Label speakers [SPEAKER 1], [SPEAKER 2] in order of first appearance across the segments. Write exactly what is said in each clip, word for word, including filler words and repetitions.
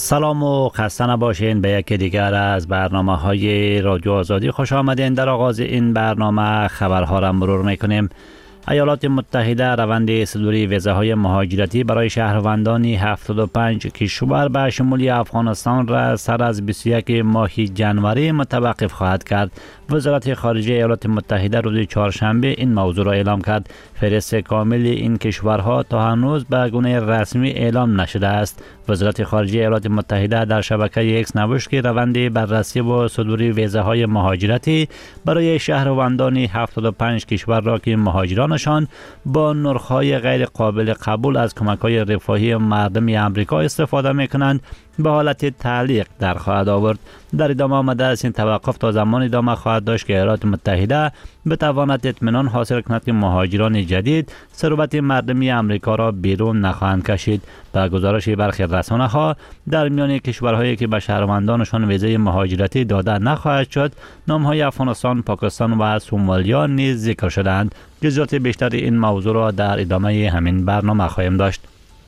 [SPEAKER 1] سلام و خسته نباشین. به یکی دیگر از برنامه های رادیو آزادی خوش آمدین. در آغاز این برنامه خبرها را مرور میکنیم. ایالات متحده روند صدوری ویزاهای مهاجرتی برای شهروندان هفتاد و پنج کشور به شمول افغانستان را سر از بیست و یک ماه ژانویه متوقف خواهد کرد. وزارت خارجه ایالات متحده روز چهارشنبه این موضوع را اعلام کرد. فهرست کامل این کشورها تا هنوز به گونه رسمی اعلام نشده است. وزارت خارجه ایالات متحده در شبکه ایکس نوشت که روند بررسی و صدوری ویزاهای مهاجرتی برای شهروندان هفتاد و پنج کشور را که مهاجرانشان با نرخ‌های غیر قابل قبول از کمک‌های رفاهی مردم امریکا استفاده می‌کنند به حالت تعلیق در خواهد آورد. در ادامه آمده است این توقف تا زمان ادامه خواهد داشت که ایالات متحده بتواند اطمینان حاصل کند که مهاجران جدید ثروت مردمی امریکا را بیرون نخواهند کشید. به گزارش برخی رسانه‌ها در میان کشورهایی که به شهروندانشان ویزای مهاجرتی داده نخواهد شد، نام‌های افغانستان، پاکستان و سومالیا نیز ذکر شدند. جزئیات بیشتر این موضوع را در ادامه همین برنامه خواهیم داشت.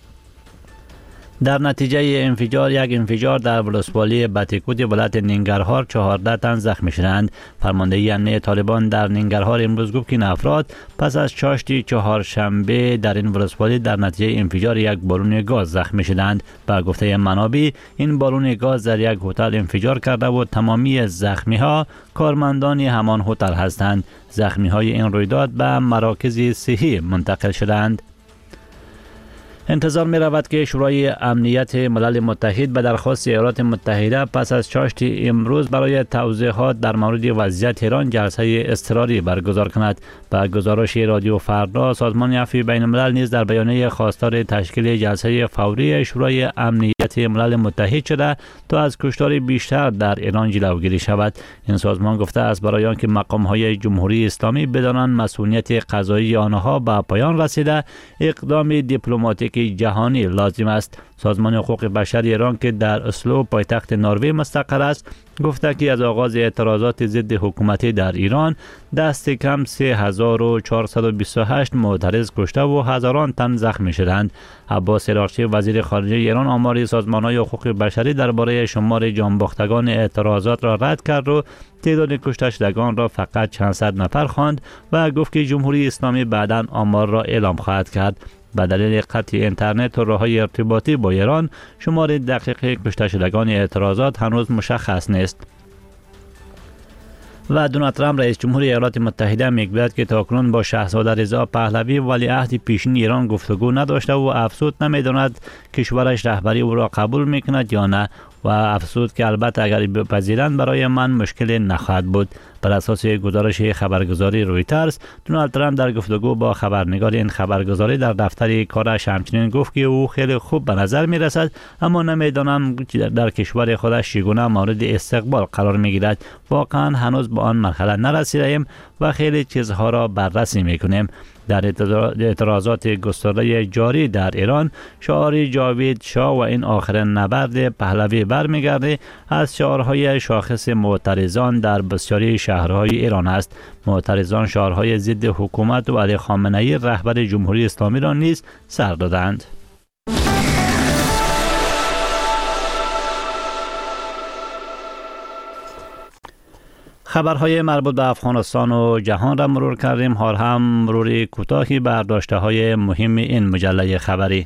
[SPEAKER 1] در نتیجه انفجار یک انفجار در ولسوالی باتیکوت ولایت ننگرهار چهارده تن زخمی شدند. فرمانده امنیه طالبان در ننگرهار امروز گفت که این افراد پس از چاشت چهارشنبه در این ولسوالی در نتیجه انفجار یک بالون گاز زخمی شدند. به گفته منابع این بالون گاز در یک هتل انفجار کرده و تمامی زخمی ها کارمندان همان هتل هستند. زخمی های این رویداد به مراکز صحی منتقل شدند. انتظار می رود که شورای امنیت ملل متحد به درخواست ایالات متحده پس از چاشت امروز برای توضیحات در مورد وضعیت ایران جلسه اضطراری برگزار کند. به گزارش رادیو فردا، سازمان عفو بین الملل نیز در بیانیه خواستار تشکیل جلسه فوری شورای امنیت ملل متحد شده تا از کشتار بیشتر در ایران جلوگیری شود. این سازمان گفته است برای آنکه مقام های جمهوری اسلامی بدانند مسئولیت قضایی آنها به پایان رسیده، اقدام دیپلماتیک جهانی لازم است. سازمان حقوق بشر ایران که در اسلو پایتخت نروژ مستقر است گفته که از آغاز اعتراضات ضد حکومتی در ایران دست کم سه هزار و چهارصد و بیست و هشت معترض کشته و هزاران تن زخمی شدند. عباس عراقچی وزیر خارجه ایران آمار سازمان‌های حقوق بشری درباره شمار جانباختگان اعتراضات را رد کرد و تعداد کشته شدگان را فقط چند صد نفر خواند و گفت که جمهوری اسلامی بعداً آمار را اعلام خواهد کرد. به دلیل قطع اینترنت و راه‌های ارتباطی با ایران شمار دقیق کشته شدگان اعتراضات هنوز مشخص نیست. و دونالد ترامپ رئیس جمهور ایالات متحده میگوید که تاکنون با شاهزاده رضا پهلوی ولیعهد پیشین ایران گفتگو نداشته و افسوس نمیداند کشورش رهبری او را قبول میکند یا نه و افسوس که البته اگر بپذیرند برای من مشکل نخواهد بود. بر اساس گزارش خبرگزاری رویترز، دونالد ترامپ در گفتگو با خبرنگار این خبرگزاری در دفتر کارش همچنین گفت که او خیلی خوب به نظر می رسد، اما نمیدانم در کشور خودش چگونه مورد استقبال قرار می گیرد. واقعا هنوز به آن مرحله نرسیده ایم و خیلی چیزها را بررسی می کنیم. در اعتراضات گسترده جاری در ایران، شعار جاوید شاه و این آخرین نبرد پهلوی برمیگرده از شعارهای شاخص معترضان در بسیاری شهرهای ایران است. معترضان شعارهای ضد حکومت و علی خامنه‌ای رهبر جمهوری اسلامی را نیز سر دادند. خبرهای مربوط به افغانستان و جهان را مرور کردیم. حال هم مروری کوتاهی بر داشته‌های مهم این مجله خبری.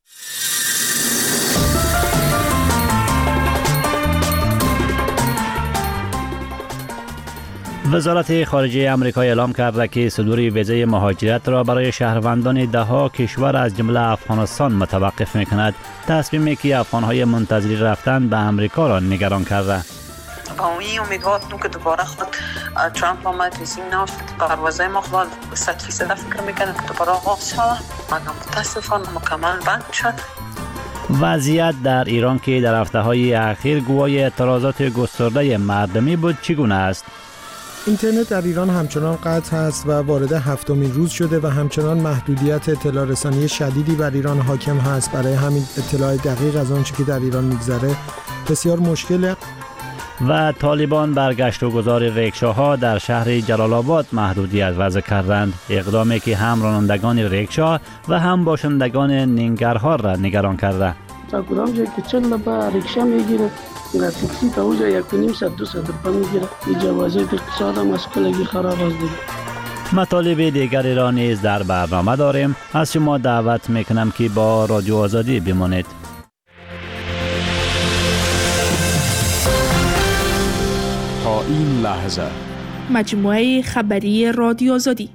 [SPEAKER 1] وزارت خارجه آمریکا اعلام کرده که صدور ویزای مهاجرت را برای شهروندان ده‌ها کشور از جمله افغانستان متوقف می‌کند. تصمیمی که افغان‌های منتظر رفتن به آمریکا را نگران کرده.
[SPEAKER 2] با این امیدوار که دوباره خود ترامپ آمد رسیم نوشت پروازهای ما خود صد فیصد فکر میکنه که دوباره آغاز شود، مگر متاسفانه مکمل بند شد.
[SPEAKER 1] وضعیت در ایران که در هفته‌های اخیر گواه اعتراضات گسترده مردمی بود چگونه است؟
[SPEAKER 3] اینترنت در ایران همچنان قطع است و وارد هفتمین روز شده و همچنان محدودیت اطلاع رسانی شدیدی بر ایران حاکم هست. برای همین اطلاع دقیق از آنچه که در ایران میگذره بسیار مشکله.
[SPEAKER 1] و طالبان برگشت و گذار ریکشاها در شهر جلال آباد محدودیت وضع کردند، اقدامی که هم رانندگان ریکشا و هم باشندگان ننگرهار را نگران کرده.
[SPEAKER 4] تا کدام جایی که چل با ریکشا میگیره و تاکسی تا اونجا یک و نیم ساعت دو ساعت پا میگیره. اینجا وضعیت اقتصاد هم از کلگی خراب است دیگه.
[SPEAKER 1] مطالب دیگری را نیز در برنامه داریم. از شما دعوت میکنم که با رادیو آزادی بمانید.
[SPEAKER 5] تا این لحظه
[SPEAKER 6] مجموعه خبری رادیو آزادی.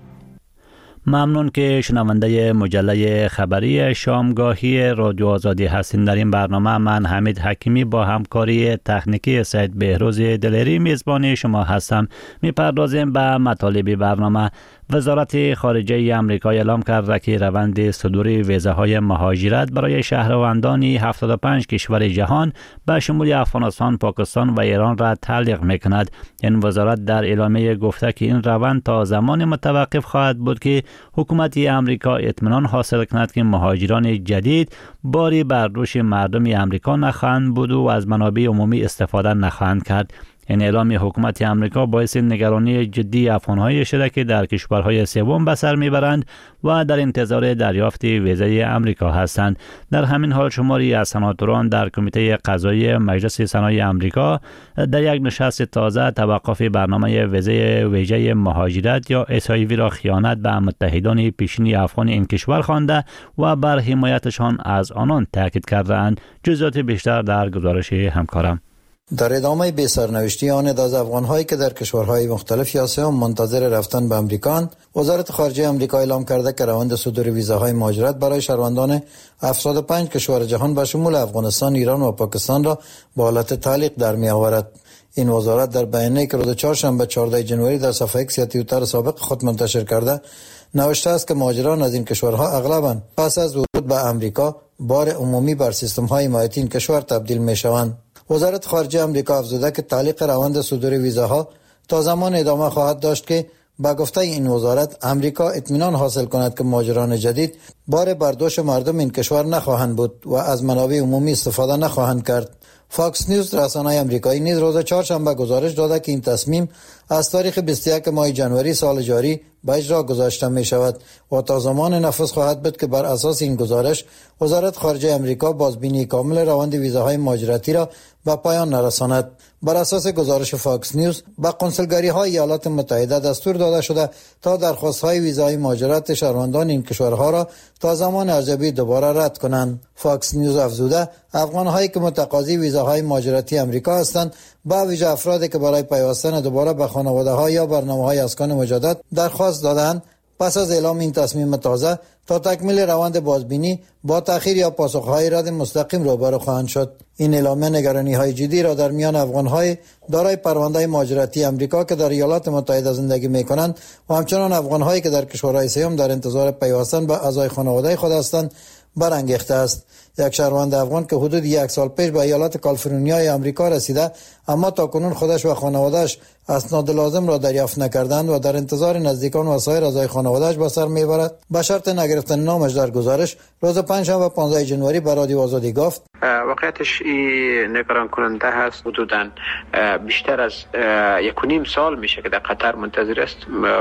[SPEAKER 1] ممنون که شنونده مجله خبری شامگاهی رادیو آزادی هستین. در این برنامه من حمید حکیمی با همکاری تکنیکی سید بهروز دلیری میزبان شما هستم. میپردازیم به مطالب برنامه. وزارت خارجه آمریکا اعلام کرد که روند صدور ویزاهای مهاجرت برای شهروندان هفتاد و پنج کشور جهان به شمول افغانستان، پاکستان و ایران را تعلیق میکند. این وزارت در اعلامیه گفته که این روند تا زمان متوقف خواهد بود که حکومت آمریکا اطمینان حاصل کند که مهاجران جدید باری بر دوش مردم آمریکا نخواهند بود و از منابع عمومی استفاده نخواهند کرد. این اعلام حکومت آمریکا باعث نگرانی جدی افغان‌های شده که در کشورهای سوم به سر میبرند و در انتظار دریافت ویزای آمریکا هستند. در همین حال شماری از سناتوران در کمیته قضایی مجلس سنای آمریکا در یک نشست تازه توقف برنامه ویزای ویژه مهاجرت یا اس آی وی را خیانت به متحدان پیشین افغان این کشور خوانده و بر حمایتشان از آنان تاکید کردند. جزئیات بیشتر در گزارش همکارم.
[SPEAKER 7] در ادامه به سرنوشتی آن از افغان‌هایی که در کشورهای مختلف آسیا منتظر رفتن به امریکا، وزارت خارجه آمریکا اعلام کرده که روند صدور ویزاهای مهاجرت برای شهروندان هفتاد و پنج کشور جهان به شمول افغانستان، ایران و پاکستان را به حالت تعلیق در می‌آورد. این وزارت در بیانیه‌ای که روز چهارشنبه چهاردهم ژانویه در صفحه ایکس یا توییتر سابق خود منتشر کرده نوشته است که مهاجران از این کشورها اغلباً پس از ورود به امریکا بار عمومی بر سیستم‌های حمایتی این کشور تبدیل می‌شوند. وزارت خارجه آمریکا افزوده که تعلیق روند صدور ویزاها تا زمان ادامه خواهد داشت که با گفته این وزارت امریکا اطمینان حاصل کند که مهاجران جدید بار بر دوش مردم این کشور نخواهند بود و از منابع عمومی استفاده نخواهند کرد. فاکس نیوز رسانه آمریکایی نیز روز چهارشنبه گزارش داده که این تصمیم از تاریخ بیست و یک ماه جنوری سال جاری به اجرا گذاشته می شود و تا زمان نفذ خواهد بود که بر اساس این گزارش وزارت خارجه آمریکا بازبینی کامل روند ویزاهای مهاجرتی را به پایان نرساند. بر اساس گزارش فاکس نیوز به کنسولگری‌های ایالات متحده دستور داده شده تا درخواست‌های ویزای مهاجرت شهروندان این کشورها را تا زمان ارزیابی دوباره رد کنند. فاکس نیوز افزوده افغان‌هایی که متقاضی ویزاهای مهاجرتی آمریکا هستند با ویژه افرادی که برای پیوستن دوباره به خانواده‌ها یا برنامه‌های اسکان مجدد درخواست دادند پس از اعلام این تصمیم تازه تا تکمیل روند بازبینی با تأخیر یا پاسخ‌های رد مستقیم روبرو خواهند شد. این اعلامیه نگرانی‌های جدی را در میان افغان‌های دارای پرونده مهاجرتی آمریکا که در ایالات متحده زندگی می‌کنند و همچنان افغان‌هایی که در کشورهای سوم در انتظار پیوستن به اعضای خانواده خود هستند برانگیخته است. یک شهروند افغان که حدود یک سال پیش به ایالات کالیفرنیای آمریکا رسیده اما تاکنون خودش و خانواده‌اش اسناد لازم را دریافت نکردند و در انتظار نزدیکان و سایر اعضای خانواده‌اش به سر میبرد، به شرط نگرفتن نامش در گزارش روز پنجشنبه پانزدهم ژانویه به رادیو آزادی گفت
[SPEAKER 8] واقعیتش این نگران کننده هست. حدوداً بیشتر از یک و نیم سال میشه که در قطر منتظر است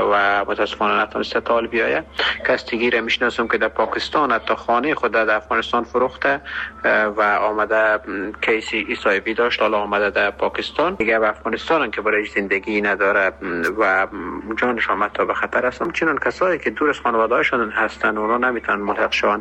[SPEAKER 8] و متاسفانه نتونسته طالب بیاید. کستگی را میشناسم که در پاکستان حتی خانه خود در افغانستان فروخته و آمده کیسی ایسایوی داشت، حالا آمده در پاکستان دیگه به افغانستان که برای زندگی نداره و جانش هم حتی به خطر است. چنان کسایی که دور از خانواده‌هاشون هستن اونا نمیتونن ملحق شون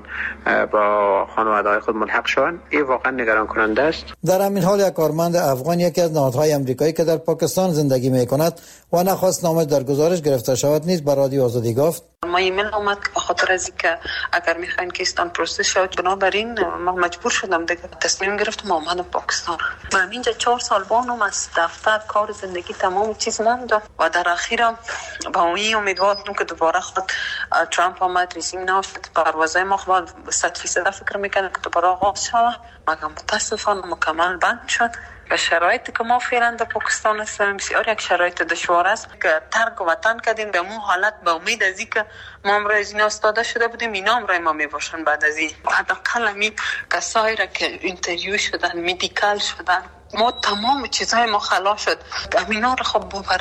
[SPEAKER 8] با خانواده‌های خود ملحق شون. این واقعا نگران کننده است.
[SPEAKER 7] در همین حال یک کارمند افغان یکی از نهادهای آمریکایی که در پاکستان زندگی میکند و نخواست نامش در گزارش گرفته شود نیز به رادیو آزادی گفت
[SPEAKER 2] ما ایمیل اومد به خاطر از اینکه اگر میخواین که استان پروسس شود بنابراین ما مجبور شدم دیگه تصمیم گرفتم اومدم پاکستان. من اینجا چهار سال بانم از دفتر کار زندگی تمام چیز ماندم و در اخیرم با این امیدوارم که دوباره خود ترامپ اومد رژیم نشد پروازهای ما خود صد درصد فکر میکنه که دوباره آغاز شود مگر متاسفانه مکمل بند شد. و شرایطی که ما فعلا در پاکستان هستیم بسیار یک شرایط دشوار است که ترک وطن کردیم به مو حالت به امید از اینکه ما هم را از این استاده شده بودیم اینا هم را ما میباشن بعد از این حداقل همین کسایی را که اینترویو شدن مدیکال شدن ما تمام چیزهای ما خلاص شد امینا را خب ببرن.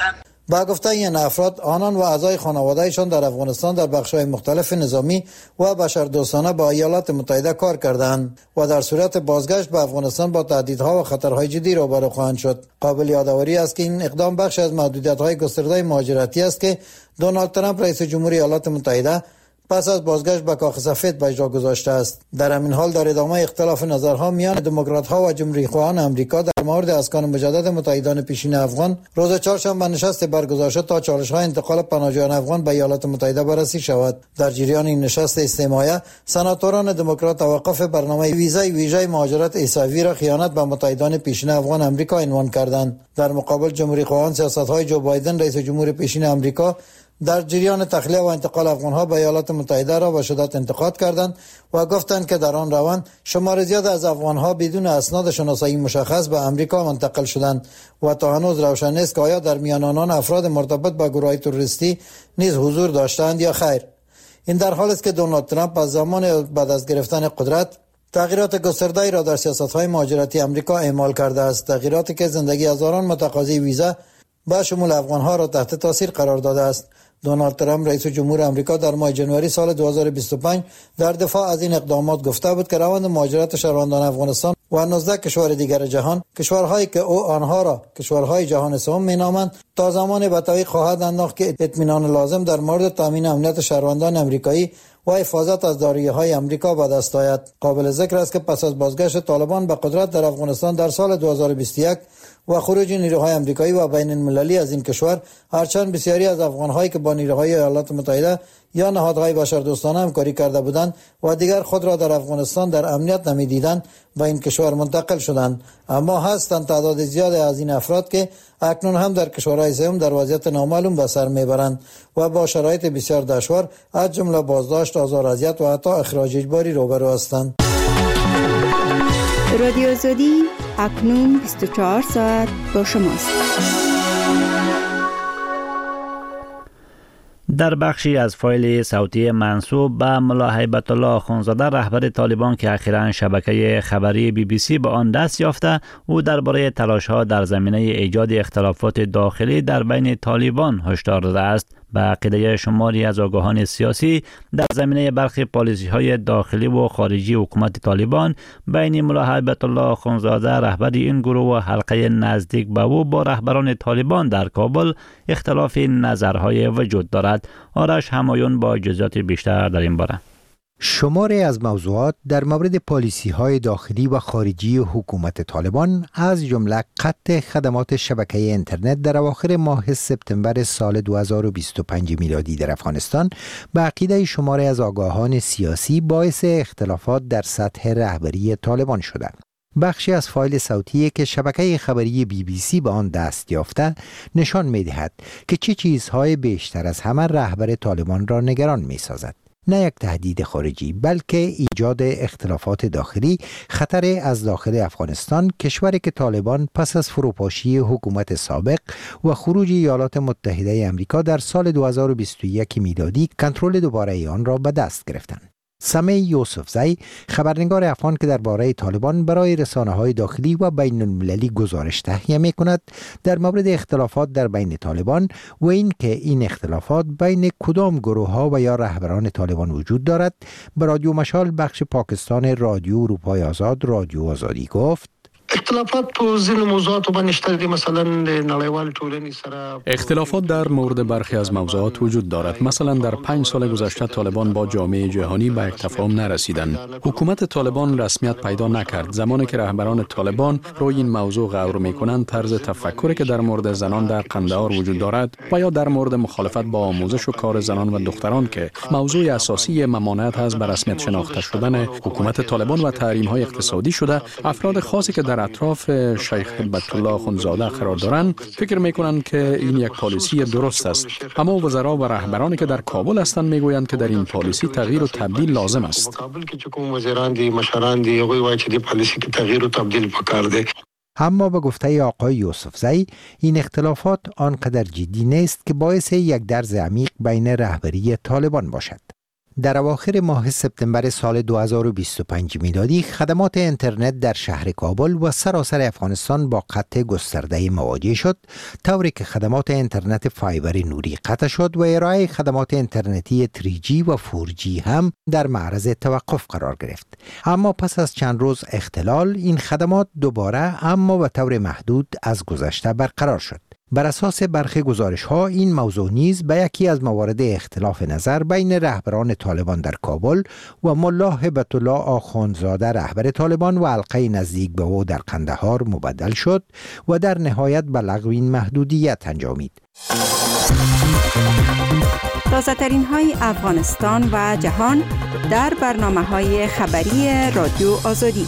[SPEAKER 7] با گفته این افراد، آنان و اعضای خانواده‌شان در افغانستان در بخش‌های مختلف نظامی و بشردوستانه با ایالات متحده کار کردند و در صورت بازگشت به افغانستان با تهدیدها و خطرهای جدی روبرو خواهند شد. قابل یادآوری است که این اقدام بخش از محدودیت‌های گسترده مهاجرتی است که دونالد ترامپ رئیس جمهوری ایالات متحده پس از بازگشت به کاخ سفید به اجرا گذاشته است. در همین حال در ادامه اختلاف نظرها میان دموکرات‌ها و جمهوری‌خواهان آمریکا در مورد اسکان مجدد متحدان پیشین افغان، روز چهارشنبه نشست برگزار شد تا چالش‌های انتقال پناهجویان افغان به ایالات متحده بررسی شود. در جریان این نشست استماعی، سناتوران دموکرات توقف برنامه ویزای ویژه مهاجرت عیسوی را خیانت به متحدان پیشین افغان آمریکا عنوان کردند. در مقابل جمهوری‌خواهان سیاست‌های جو بایدن رئیس جمهور پیشین آمریکا در جریان تخلیه و انتقال افغان‌ها به ایالات متحده را به شدت انتقاد کردند و گفتند که در آن روند شمار زیاد از افغان‌ها بدون اسناد شناسایی مشخص به آمریکا منتقل شدند و تا هنوز روشن نیست که آیا در میان آنان افراد مرتبط با گروه‌های تروریستی نیز حضور داشتند یا خیر. این در حالی است که دونالد ترامپ از زمان بعد از گرفتن قدرت تغییرات گسترده‌ای را در سیاست‌های مهاجرتی آمریکا اعمال کرده است، تغییراتی که زندگی هزاران متقاضی ویزا با شمول افغان‌ها را تحت تاثیر قرار داده است. دونالد ترامپ رئیس جمهور آمریکا در ماه ژانویه سال دو هزار و بیست و پنج در دفاع از این اقدامات گفته بود که روند مهاجرت شهروندان افغانستان و نوزده کشور دیگر جهان، کشورهایی که او آنها را کشورهای جهان سوم مینامند، تا زمانی به تعویق خواهد انداخت که اطمینان لازم در مورد تامین امنیت شهروندان آمریکایی و حفاظت از دارایی‌های آمریکا به دست آید. قابل ذکر است که پس از بازگشت طالبان به قدرت در افغانستان در سال دو هزار و بیست و یک و خروج نیروهای آمریکایی و بین المللی از این کشور، هرچند بسیاری از افغان‌هایی که با نیروهای ایالات متحده یا نهادهای بشردوستانه همکاری کرده بودند و دیگر خود را در افغانستان در امنیت نمی‌دیدند به این کشور منتقل شدند، اما هستند تعداد زیادی از این افراد که اکنون هم در کشورهای سوم در وضعیت نامعلوم به سر میبرند و با شرایط بسیار دشوار از جمله بازداشت، آزار، اذیت و حتی اخراج اجباری روبرو هستند.
[SPEAKER 9] رادیو آزادی اکنون بیست و چهار ساعت با شماست.
[SPEAKER 1] در بخشی از فایل صوتی منسوب به ملا هیبت الله آخوندزاده رهبر طالبان که اخیراً شبکه خبری بی بی سی به آن دست یافته، او درباره تلاش‌ها در زمینه ایجاد اختلافات داخلی در بین طالبان هشدار داده است. به عقیده شماری از آگاهان سیاسی، در زمینه برخی پالیسی‌های داخلی و خارجی حکومت طالبان بین ملا هیبت الله آخوندزاده رهبر این گروه و حلقه نزدیک به او با رهبران طالبان در کابل اختلاف نظرهای وجود دارد. آرش همایون با جزئیات بیشتر در این باره.
[SPEAKER 10] شماری از موضوعات در مورد پالیسی‌های داخلی و خارجی حکومت طالبان از جمله قطع خدمات شبکه اینترنت در اواخر ماه سپتامبر سال دو هزار و بیست و پنج میلادی در افغانستان به عقیده شماری از آگاهان سیاسی باعث اختلافات در سطح رهبری طالبان شدند. بخشی از فایل صوتی که شبکه خبری بی بی سی به آن دست یافته نشان می‌دهد که چه چیزهای بیشتر از همه رهبر طالبان را نگران می‌سازد. نه یک تهدید خارجی، بلکه ایجاد اختلافات داخلی، خطر از داخل افغانستان، کشوری که طالبان پس از فروپاشی حکومت سابق و خروج ایالات متحده آمریکا در سال دو هزار و بیست و یک میلادی کنترل دوباره آن را به دست گرفتند. سمیع یوسفزی، خبرنگار افغان که درباره طالبان برای رسانه‌های داخلی و بین المللی گزارش تهیه می‌کند، در مورد اختلافات در بین طالبان و این که این اختلافات بین کدام گروه‌ها و یا رهبران طالبان وجود دارد، به رادیو مشال بخش پاکستان رادیو اروپای آزاد رادیو آزادی گفت:
[SPEAKER 11] اختلافات په ځینو موضوعاتو باندې شته دي، مثلا د نړیوال ټولنې سره
[SPEAKER 5] اختلافات در مورد برخی از موضوعات وجود دارد. مثلا در پنج سال گذشته طالبان با جامعه جهانی به یک تفاهم نرسیدند. حکومت طالبان رسمیت پیدا نکرد. زمانی که رهبران طالبان روی این موضوع غور میکنند، طرز تفکری که در مورد زنان در قندهار وجود دارد و یا در مورد مخالفت با آموزش و کار زنان و دختران که موضوع اساسی ممانعت از به رسمیت شناخته شدن حکومت طالبان و تحریم‌های اقتصادی شده، افراد خاصی که در اطراف شیخ هیبت الله آخوندزاده قرار دارند فکر میکنند که این یک پالیسی درست است، اما وزرا و رهبرانی که در کابل هستند میگویند که در این پالیسی تغییر و تبدیل لازم است.
[SPEAKER 10] اما به گفته آقای یوسفزی، این اختلافات آنقدر جدی نیست که باعث یک درز عمیق بین رهبری طالبان باشد. در اواخر ماه سپتامبر سال دو هزار و بیست و پنج میلادی خدمات اینترنت در شهر کابل و سراسر افغانستان با قطع گسترده مواجه شد، طوری که خدمات اینترنت فایبر نوری قطع شد و ارائه خدمات اینترنتی تری جی و فور جی هم در معرض توقف قرار گرفت. اما پس از چند روز اختلال این خدمات دوباره اما به طور محدود از گذشته برقرار شد. بر اساس برخی گزارش‌ها این موضوع نیز به یکی از موارد اختلاف نظر بین رهبران طالبان در کابل و ملا هبت الله آخوندزاده رهبر طالبان و حلقه نزدیک به او در قندهار مبدل شد و در نهایت به لغو این محدودیت انجامید.
[SPEAKER 9] تازه‌ترین های افغانستان و جهان در برنامه‌های خبری رادیو آزادی.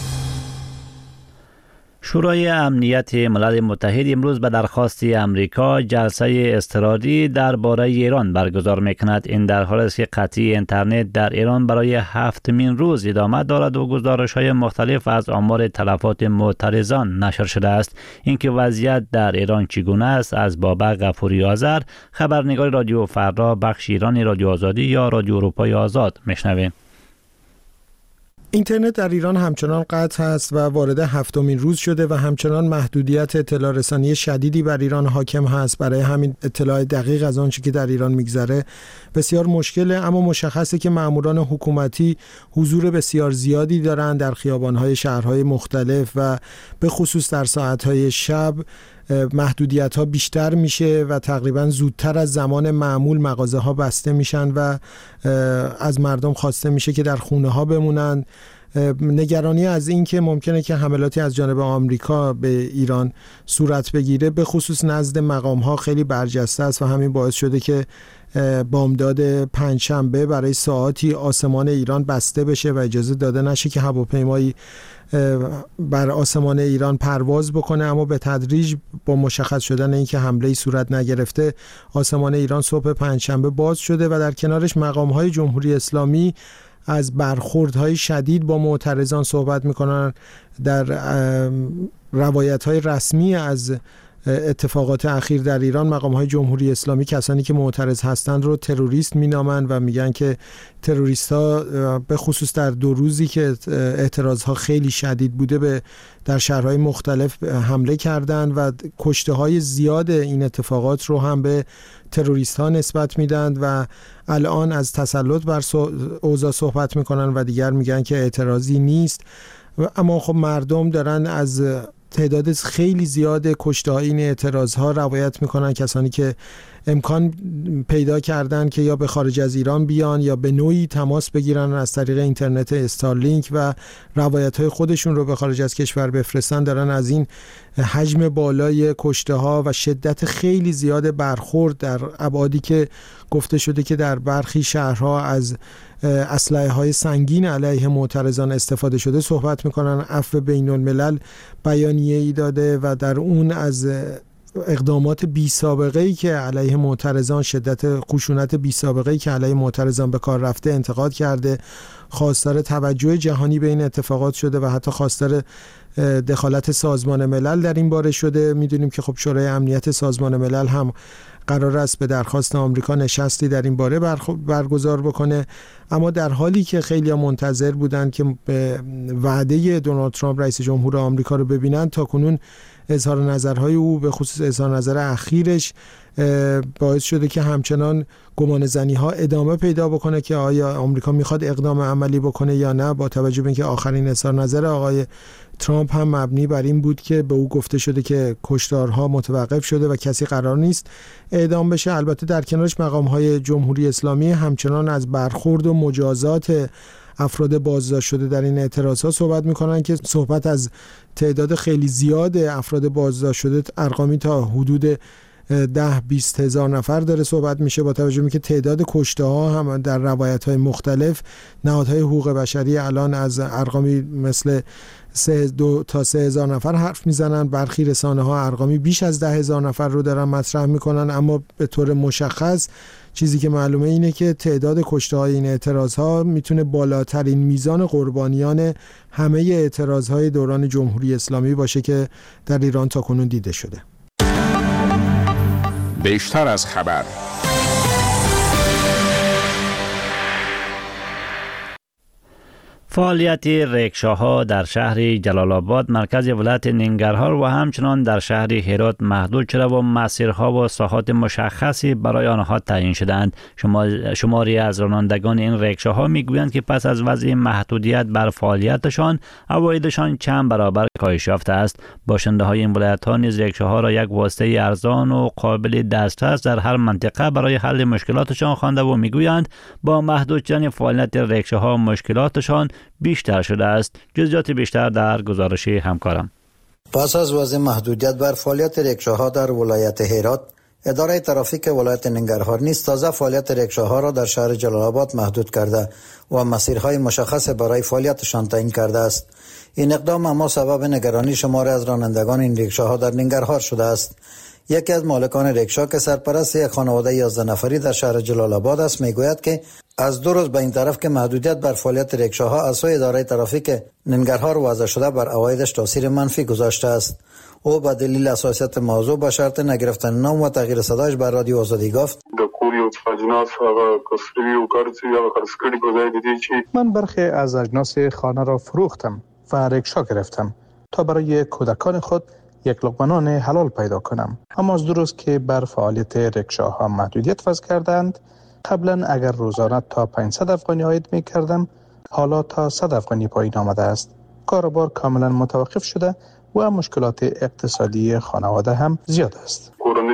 [SPEAKER 1] شورای امنیت ملل متحد امروز به درخواست امریکا جلسه اضطراری درباره ایران برگزار میکند. این در حالی است که قطعی اینترنت در ایران برای هفتمین روز ادامه دارد و گزارش‌های مختلف از آمار تلفات معترضان نشر شده است. اینکه وضعیت در ایران چگونه است از بابک غفوری آذر، خبرنگار رادیو فردا بخش ایرانی رادیو آزادی یا رادیو اروپای آزاد میشنویم.
[SPEAKER 3] اینترنت در ایران همچنان قطع است و وارد هفتمین روز شده و همچنان محدودیت اطلاع رسانی شدیدی بر ایران حاکم هست. برای همین اطلاع دقیق از آنچه که در ایران میگذره بسیار مشکله، اما مشخصه که ماموران حکومتی حضور بسیار زیادی دارند در خیابان‌های شهرهای مختلف و به خصوص در ساعت‌های شب محدودیت ها بیشتر میشه و تقریبا زودتر از زمان معمول مغازه ها بسته میشن و از مردم خواسته میشه که در خونه ها بمونن. نگرانی از این که ممکنه که حملاتی از جانب آمریکا به ایران صورت بگیره به خصوص نزد مقام ها خیلی برجسته است و همین باعث شده که بامداد پنجشنبه برای ساعاتی آسمان ایران بسته بشه و اجازه داده نشه که هواپیمایی بر آسمان ایران پرواز بکنه. اما به تدریج با مشخص شدن اینکه حمله‌ای صورت نگرفته آسمان ایران صبح پنجشنبه باز شده و در کنارش مقام‌های جمهوری اسلامی از برخوردهای شدید با معترضان صحبت میکنن. در روایت‌های رسمی از اتفاقات اخیر در ایران مقام‌های جمهوری اسلامی کسانی که معترض هستند رو تروریست مینامند و میگن که تروریست‌ها به خصوص در دو روزی که اعتراض‌ها خیلی شدید بوده به در شهرهای مختلف حمله کردند و کشته‌های زیاد این اتفاقات رو هم به تروریست‌ها نسبت میدن و الان از تسلط بر اوضاع صحبت میکنن و دیگر میگن که اعتراضی نیست. اما خب مردم دارن از تعداد خیلی زیاد کشته‌های این اعتراض‌ها روایت میکنن، کسانی که امکان پیدا کردن که یا به خارج از ایران بیان یا به نوعی تماس بگیرن از طریق اینترنت استارلینک و روایت‌های خودشون رو به خارج از کشور بفرستن، دارن از این حجم بالای کشته‌ها و شدت خیلی زیاد برخورد در ابعادی که گفته شده که در برخی شهرها از اسلحه‌های سنگین علیه معترضان استفاده شده صحبت میکنن. عفو بین الملل بیانیه‌ای داده و در اون از اقدامات بی سابقه‌ای که علیه معترضان، شدت خشونت بی سابقه‌ای که علیه معترضان به کار رفته انتقاد کرده. خواستار توجه جهانی به این اتفاقات شده و حتی خواستار دخالت سازمان ملل در این باره شده. میدونیم که خب شورای امنیت سازمان ملل هم قرار است به درخواست آمریکا نشستی در این باره برگزار بکنه. اما در حالی که خیلی منتظر بودند که به وعده دونالد ترامپ رئیس جمهور آمریکا رو ببینن، تا کنون اظهار نظرهای او به خصوص اظهار نظر اخیرش باعث شده که همچنان گمان زنی ها ادامه پیدا بکنه که آیا آمریکا میخواد اقدام عملی بکنه یا نه، با توجه به اینکه آخرین اظهار نظر آقای ترامپ هم مبنی بر این بود که به او گفته شده که کشتارها متوقف شده و کسی قرار نیست اعدام بشه. البته در کنارش مقام‌های جمهوری اسلامی همچنان از برخورد و مجازات افراد بازداشت شده در این اعتراضات صحبت میکنن که صحبت از تعداد خیلی زیاد افراد بازداشت شده، ارقامی تا حدود ده بیست هزار نفر داره صحبت میشه، با توجه به که تعداد کشته ها هم در روایت های مختلف نهادهای حقوق بشری الان از ارقامی مثل سه دو تا سه هزار نفر حرف میزنن. برخی رسانه ها ارقامی بیش از ده هزار نفر رو دارن مطرح میکنن. اما به طور مشخص چیزی که معلومه اینه که تعداد کشته های این اعتراض ها میتونه بالاترین میزان قربانیان همه اعتراض های دوران جمهوری اسلامی باشه که در ایران تاکنون دیده شده.
[SPEAKER 12] بیشتر از خبر
[SPEAKER 1] فعالیت ریکشاها در شهر جلال آباد مرکز ولایت ننگرهار و همچنان در شهر هرات محدود شده و مسیرها و ساحات مشخصی برای آنها تعیین شدند. شماری از رانندگان این ریکشاها میگویند که پس از وضع محدودیت بر فعالیتشان عوایدشان چند برابر کاهش یافته است. باشنده های این ولایت ها نیز ریکشاها را یک واسطه ارزان و قابل دسترس در هر منطقه برای حل مشکلاتشان خوانده و میگویند با محدود شدن فعالیت ریکشاها مشکلاتشان بیشتر شده است. جزئیات بیشتر در گزارش همکارم.
[SPEAKER 7] پس از وضع محدودیت بر فعالیت ریکشاها در ولایت هرات، اداره ترافیک ولایت ننگرهار نیز تازه فعالیت ریکشاها را در شهر جلال آباد محدود کرده و مسیرهای مشخص برای فعالیتشان تعیین کرده است. این اقدام اما سبب نگرانی شماری از رانندگان این ریکشاها در ننگرهار شده است. یکی از مالکان ریکشا که سرپرست یک خانواده یازده نفری در شهر جلال آباد است میگوید که از دو روز به این طرف که محدودیت بر فعالیت ریکشاها از سوی اداره ترافیک ننگرهار وضع شده بر عوایدش تاثیر منفی گذاشته است. او به دلیل حساسیت موضوع به شرط نگرفتن نام و تغییر صدایش بر رادیو آزادی گفت:
[SPEAKER 12] من برخی از اجناس خانه را فروختم و ریکشا گرفتم تا برای کودکان خود یک لقمه نان حلال پیدا کنم. اما از دو روز که بر فعالیت ریکشاها محدودیت وضع کردند، قبلا اگر روزانه تا پانصد افغانی عاید می کردم، حالا تا صد افغانی پایین آمده است. کاروبار کاملا متوقف شده و مشکلات اقتصادی خانواده هم زیاد است.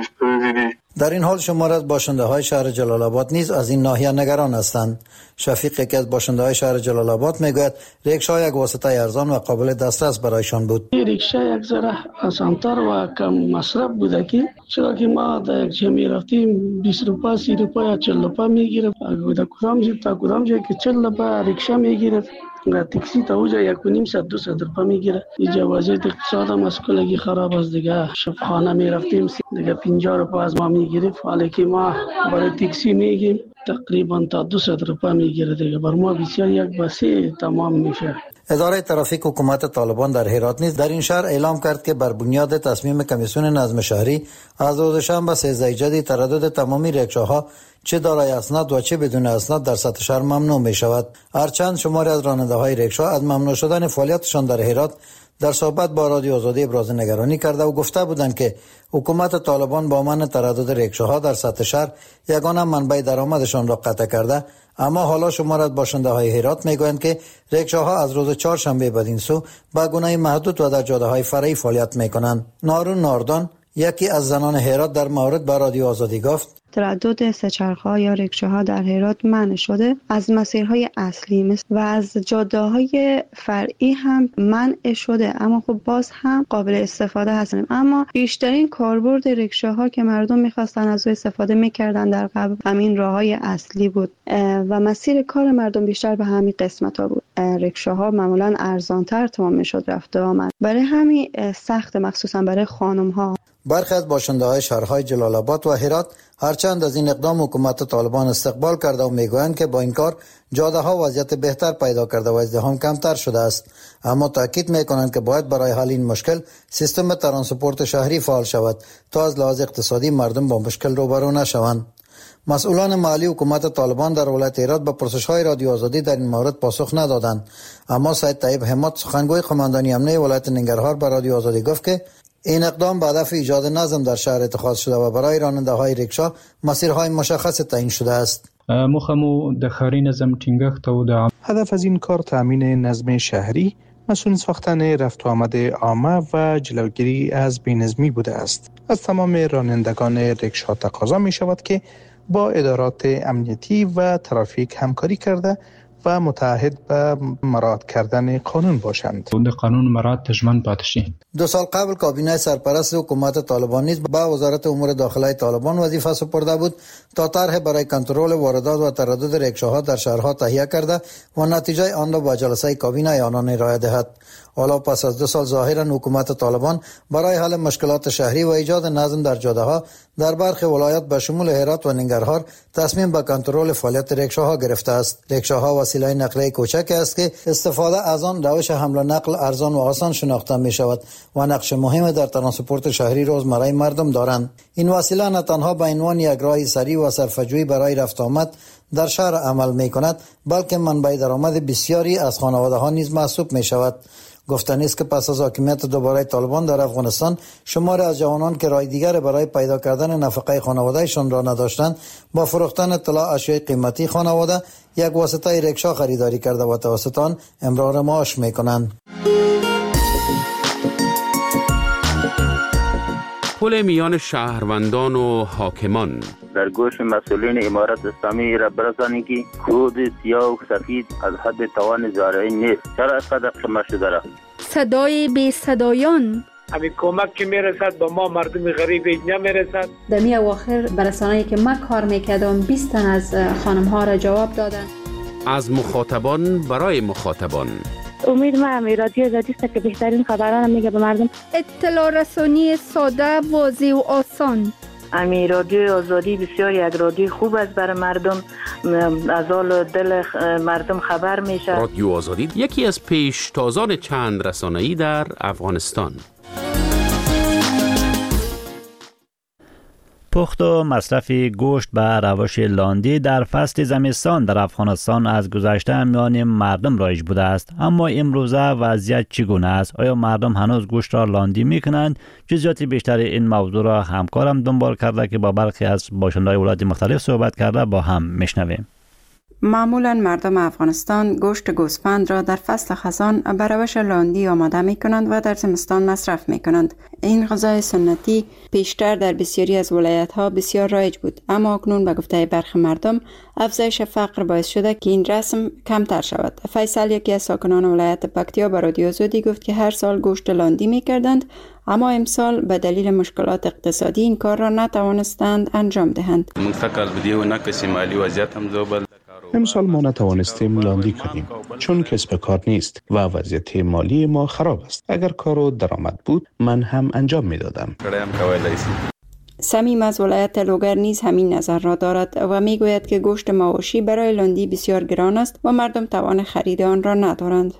[SPEAKER 7] در این حال شمار از باشنده های شهر جلال آباد نیز از این ناحیه نگران هستند. شفیق یکی از باشنده های شهر جلال آباد میگوید ریکشا یک واسطه ارزان و قابل دسترس برایشان بود.
[SPEAKER 4] ریکشا یک ذره آسان‌تر و کم مصرف بوده که چرا که ما در یک جا میرفتیم بیست روپا سی روپا یا چهل روپا میگیرد. اگر کدام جا تا کدام جا که چهل روپا ریکشا میگیرد، تاکسی تا اوجا یک و نیم صد دو صد روپا میگیره. اینجا وضعیت اقتصاد هم از کلگی خراب است دیگه. شب خانه میرفتیم دیگه پنجاه روپا از ما میگیره، حالا که ما برای تاکسی میگیم تقریبا تا دو صد روپا میگیره دیگه. بر ما بسیار یک بسیار تمام میشه.
[SPEAKER 7] اداره ترافیک حکومت طالبان در هرات نیز در این شهر اعلام کرد که بر بنیاد تصمیم کمیسیون نظم شهری از روز شنبه سیزده جدی تردد تمامی ریکشاها چه دارای اسناد و چه بدون اسناد در سطح شهر ممنوع می شود. هرچند شماری از راننده های ریکشا از ممنوع شدن فعالیتشان در هرات در صحبت با رادیو آزادی ابراز نگرانی کرده و گفته بودند که حکومت طالبان با منع تردد ریکشاها در سطح شهر یگانه منبع درآمدشان را قطع کرده، اما حالا شمار از باشنده های هرات میگویند که ریکشاها از روز چهارشنبه بدین سو با گونه محدود و در جاده های فرعی فعالیت میکنند. نارون ناردان یکی از زنان هرات در مورد با رادیو آزادی گفت:
[SPEAKER 13] تردد سه‌چرخه‌ها یا ریکشاها در هرات منع شده، از مسیرهای اصلی مثل و از جاده‌های فرعی هم منع شده، اما خب باز هم قابل استفاده هستند. اما بیشترین کاربرد ریکشاها که مردم می‌خواستن از او استفاده می‌کردن در قبل همین راه‌های اصلی بود و مسیر کار مردم بیشتر به همین قسمت‌ها بود. ریکشاها معمولاً ارزان‌تر تمام می‌شد رفت و آمد، برای همین سخت مخصوصاً برای خانم‌ها.
[SPEAKER 7] برخی از باشنده های شهرهای جلال آباد و هرات هرچند از این اقدام حکومت طالبان استقبال کرده و میگویند که با این کار جاده ها وضعیت بهتر پیدا کرده و ازدحام کمتر شده است، اما تاکید میکنند که باید برای حل این مشکل سیستم ترانسپورت شهری فعال شود تا از لحاظ اقتصادی مردم با مشکل روبرو نشوند. مسئولان محلی حکومت طالبان در ولایت هرات به پرسش‌های رادیو آزادی در این مورد پاسخ ندادند، اما سید طیب همت سخنگوی قماندانی امنیه ولایت ننگرهار به رادیو آزادی گفت که این اقدام به هدف ایجاد نظم در شهر اتخاذ شده و برای راننده های ریکشا مسیرهای مشخص تعیین شده است.
[SPEAKER 14] مخمو د ښاري نظم ټینګښت او د
[SPEAKER 12] هدف از این کار تامین نظم شهری، مسئول ساختن رفت و آمد عامه و جلوگیری از بی‌نظمی بوده است. از تمام رانندگان ریکشا تقاضا می شود که با ادارات امنیتی و ترافیک همکاری کرده و متعهد به مراعات کردن قانون باشند.
[SPEAKER 14] د قانون مراعات ژمن پاتې شي.
[SPEAKER 7] دو سال قبل کابینه سرپرست حکومت طالبان نیز به وزارت امور داخلی طالبان وظیفه سپرده بود تا طرح برای کنترل واردات و تردد ریکشاها در شهرها تهیه کرده و نتیجه آن را به جلسه کابینه آنان ارائه دهد. حالا پس از دو سال ظاهرا حکومت طالبان برای حل مشکلات شهری و ایجاد نظم در جاده‌ها در برخی ولایات به شمول هرات و ننگرهار تصمیم به کنترل فعالیت ریکشاها گرفته است. ریکشاها وسیله نقلیه کوچک است که استفاده از آن روش حمل و نقل ارزان و آسان شناخته می شود و نقش مهمی در ترانسپورت شهری روزمره مردم دارند. این وسیله نه تنها به عنوان یک راه سریع و صرفه‌جویی برای رفت آمد در شهر عمل می کند، بلکه منبع درآمد بسیاری از خانواده ها نیز محسوب می شود. گفتنی است که پس از حاکمیت دوباره طالبان در افغانستان، شمار از جوانان که راه دیگر برای پیدا کردن نفقه خانوادهشان را نداشتند، با فروختن طلا اشیاء قیمتی خانواده یک واسطه رکشا خریداری کرده و توسط آن امرار معاش می کنند.
[SPEAKER 15] پل میان شهروندان و حاکمان
[SPEAKER 16] در گوش مسئولین امارت اسلامی را برسانید که کود سیاه و سفید از حد توان زارعی نیست. چرا اینقدر قیمت شده را؟
[SPEAKER 17] صدای بی صدایان
[SPEAKER 18] همین کمک که میرسد به ما مردم غریب اینجا میرسد.
[SPEAKER 19] در می اواخر برسانه‌ای که ما کار میکردم بیست تن از خانم ها را جواب دادن.
[SPEAKER 15] از مخاطبان برای مخاطبان.
[SPEAKER 20] امید ما هم رادیو آزادی است که بهترین خبران میگه به مردم.
[SPEAKER 17] اطلاع رسانی ساده، واضح و آسان.
[SPEAKER 21] امی رادیو آزادی بسیار یک رادیو خوب است برای مردم، از حال دل مردم خبر میشه.
[SPEAKER 15] رادیو آزادی یکی از پیشتازان چند رسانه‌ای در افغانستان.
[SPEAKER 1] پخت و مصرف گوشت به روش لاندی در فصل زمستان در افغانستان از گذشته میان مردم رایج بوده است. اما امروزه وضعیت چگونه است؟ آیا مردم هنوز گوشت را لاندی میکنند؟ جزئیات بیشتر این موضوع را همکارم دنبال کرده که با برخی از باشنده‌های ولایات مختلف صحبت کرده، با هم میشنویم.
[SPEAKER 22] معمولا مردم افغانستان گوشت گوسفند را در فصل خزان به روش لاندی آماده می کنند و در زمستان مصرف می کنند. این غذای سنتی پیشتر در بسیاری از ولایت ها بسیار رایج بود، اما اکنون به گفته برخی مردم افزایش فقر باعث شده که این رسم کمتر شود. فیصل، یکی از ساکنان ولایت پکتیا، به رادیو آزادی گفت که هر سال گوشت لاندی می کردند، اما امسال به دلیل مشکلات اقتصادی این کار را نتوانستند انجام دهند.
[SPEAKER 12] امسال ما نتوانستیم لاندی کنیم چون کسب کار نیست و وضعیت مالی ما خراب است. اگر کار و درآمد بود من هم انجام می دادم.
[SPEAKER 22] سمیم از ولایت لوگر نیز همین نظر را دارد و می گوید که گوشت مواشی برای لاندی بسیار گران است و مردم توان خرید آن را ندارند.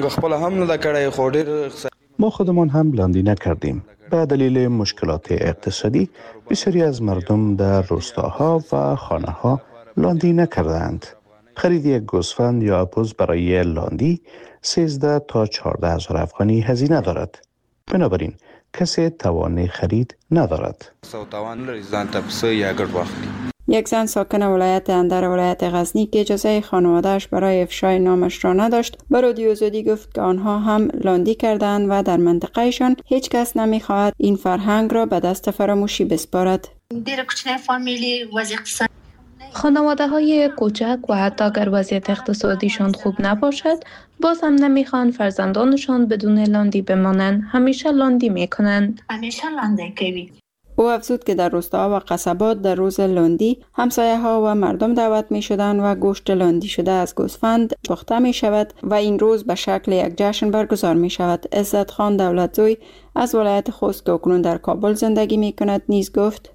[SPEAKER 12] ما خودمان هم لاندی نکردیم. به دلیل مشکلات اقتصادی بسیاری از مردم در روستاها و خانه‌ها لاندی نکردند. خرید یک گوسفند یا اپوز برای لاندی سیزده تا چهارده هزار افغانی هزینه دارد. بنابراین کسی توان خرید ندارد.
[SPEAKER 22] یک زن ساکن ولایت اندر ولایت غزنی که اجازه خانواده‌اش برای افشای نامش را نداشت، به رادیو آزادی گفت که آنها هم لاندی کردند و در منطقهشان هیچ کس نمی‌خواهد این فرهنگ را به دست فراموشی بسپارد.
[SPEAKER 6] خانواده های کوچک و حتی اگر وضعیت اقتصادیشان خوب نباشد، باز هم نمیخوان فرزندانشان بدون لاندی بمانند. همیشه لاندی میکنند.
[SPEAKER 22] همیشه لاندی کوي. او افزود که در روستاها و قصبات در روز لاندی همسایه ها و مردم دعوت می شدند و گوشت لاندی شده از گوسفند پخته می شود و این روز به شکل یک جشن برگزار می شود. عزت خان دولتزوی از ولایت خوست که اکنون در کابل زندگی می کند نیز گفت: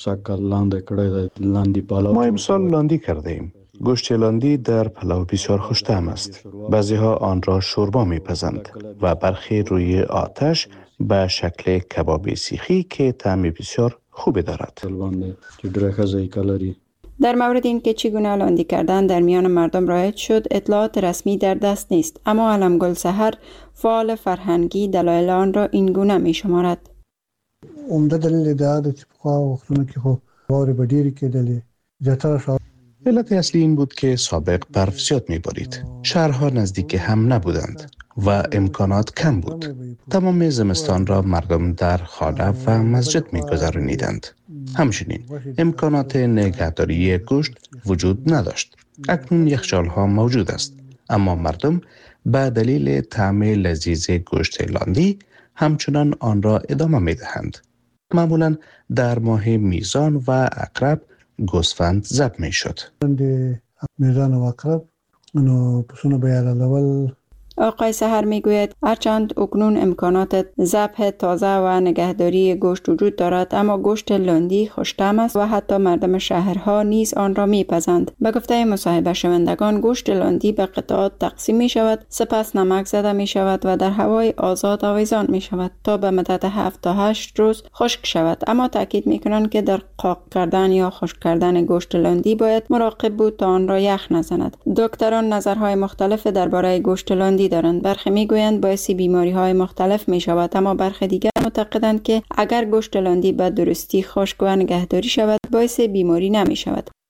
[SPEAKER 12] ما امسال لاندی کرده ایم. گوشت لاندی در پلو بسیار خوش‌طعم است. بعضی ها آن را شوربا می‌پزند و برخی روی آتش به شکل کباب سیخی که طعم بسیار خوبی دارد.
[SPEAKER 22] در مورد این که چگونه لاندی کردن در میان مردم رایج شد، اطلاعات رسمی در دست نیست، اما علمگل سحر، فعال فرهنگی، دلایل آن را این گونه می‌شمارد.
[SPEAKER 23] عمده دلیل دا د چې په وختونو کې خو واورې به ډېرې کېدلې، زیاتره ښار
[SPEAKER 12] علت اصلی این بود که سابق برف زیاد می‌بارید. شهرها نزدیک هم نبودند و امکانات کم بود. تمام زمستان را مردم در خانه و مسجد می‌گذرانیدند. همچنین امکانات نگهداری گوشت وجود نداشت. اکنون یخچال‌ها موجود است، اما مردم به دلیل طعم لذیذ گوشت لاندی همچنان آن را ادامه می‌دهند. معمولاً در ماه میزان و عقرب گوسفند ذبح می‌شد.
[SPEAKER 23] میزان و عقرب نو پسونه به حلالول.
[SPEAKER 22] آقای سحر میگوید هرچند اکنون امکانات ذبح تازه و نگهداری گوشت وجود دارد، اما گوشت لندی خوش‌طعم است و حتی مردم شهرها نیز آن را میپزند. به گفته مصاحبه شوندگان، گوشت لندی به قطعات تقسیم می شود، سپس نمک زده می شود و در هوای آزاد آویزان می شود تا به مدت هفت تا هشت روز خشک شود. اما تاکید می کنند که در قاق کردن یا خشک کردن گوشت لندی باید مراقب بود تا آن را یخ نزند. دکتران نظرهای مختلف درباره گوشت لندی دارند. برخی می گویند باعث بیماری های مختلف می شود، اما برخی دیگر معتقدند که اگر گوشت لندی به درستی خشک و نگهداری شود باعث بیماری نمی شود.